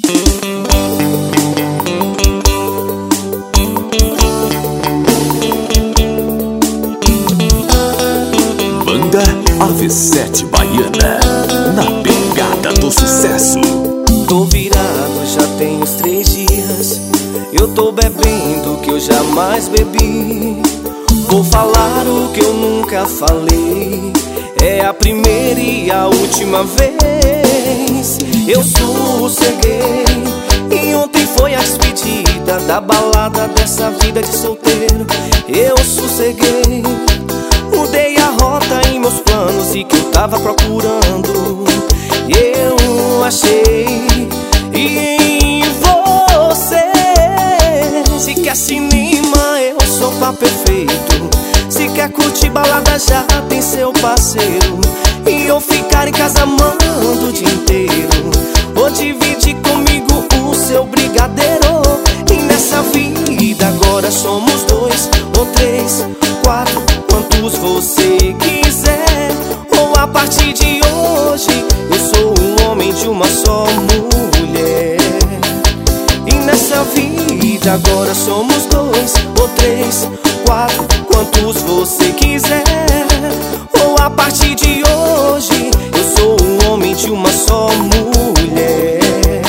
Banda AV7 Baiana, na pegada do sucesso. Tô virado, já tem uns 3 dias. Eu tô bebendo o que eu jamais bebi. Vou falar o que eu nunca falei. É a primeira e a última vez. Eu sosseguei e ontem foi a despedida da balada dessa vida de solteiro. Eu sosseguei, mudei a rota em meus planos e que eu tava procurando. Eu achei em você. Se quer cinema, eu sou pá perfeito. Se quer curtir balada, já tem seu parceiro. E eu ficar em casa amando o dia inteiro. Ou dividir comigo o seu brigadeiro. E nessa vida agora somos 2 ou 3, 4, quantos você quiser. Ou a partir de hoje eu sou um homem de uma só mulher. E nessa vida agora somos 2 ou 3, 4, quantos você quiser. Ou a partir de hoje eu sou um homem de uma só mulher.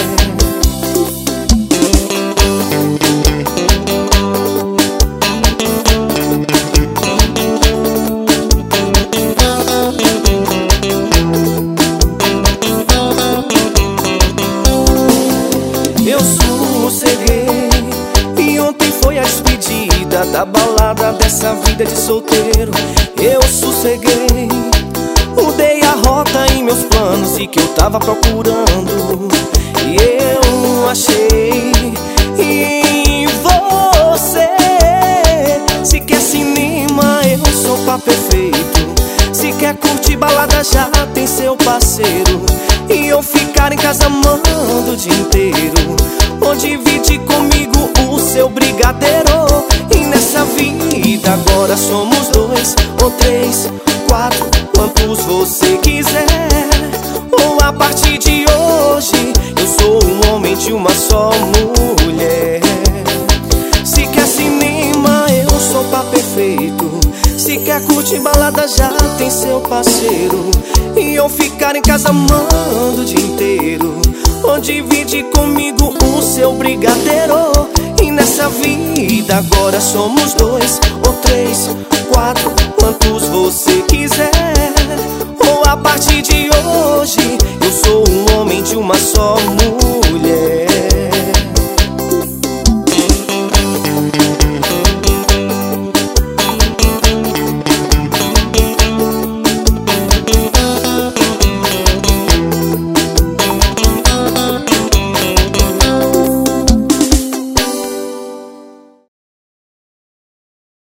Eu sosseguei e ontem foi a despedida da balada dessa vida de solteiro. Eu sosseguei, mudei a rota em meus planos e que eu tava procurando. E eu achei em você. Se quer cinema, eu sou pá perfeito. Se quer curtir balada, já tem seu parceiro. E eu ficar em casa amando o dia inteiro. Ou dividir comigo o seu brigadeiro. E nessa vida agora somos 2 ou 3, 4, quantos você quiser. Ou a partir de hoje eu sou um homem de uma só mulher. Se quer cinema, eu sou pá perfeito. Se quer curtir balada, já tem seu parceiro. E eu ficar em casa amando o dia inteiro. Ou dividir comigo o seu brigadeiro. E nessa vida agora somos 2 ou 3, 4, quantos você quiser. Ou a partir de hoje eu sou um homem de uma só mulher.